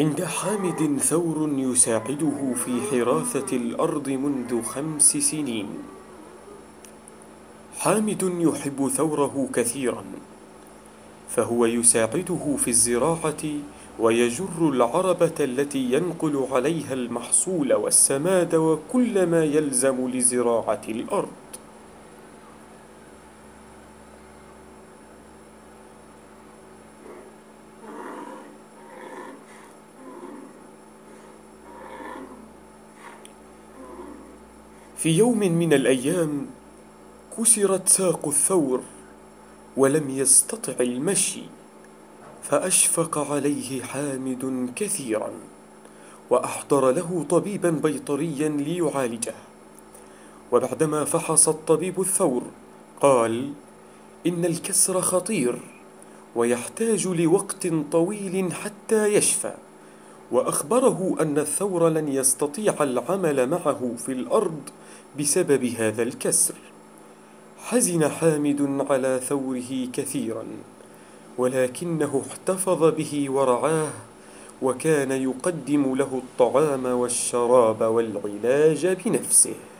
عند حامد ثور يساعده في حراثة الأرض منذ 5 سنين. حامد يحب ثوره كثيرا، فهو يساعده في الزراعة ويجر العربة التي ينقل عليها المحصول والسماد وكل ما يلزم لزراعة الأرض. في يوم من الأيام كسرت ساق الثور ولم يستطع المشي، فأشفق عليه حامد كثيرا وأحضر له طبيبا بيطريا ليعالجه. وبعدما فحص الطبيب الثور قال: إن الكسر خطير ويحتاج لوقت طويل حتى يشفى، وأخبره أن الثور لن يستطيع العمل معه في الأرض بسبب هذا الكسر. حزن حامد على ثوره كثيرا، ولكنه احتفظ به ورعاه، وكان يقدم له الطعام والشراب والعلاج بنفسه.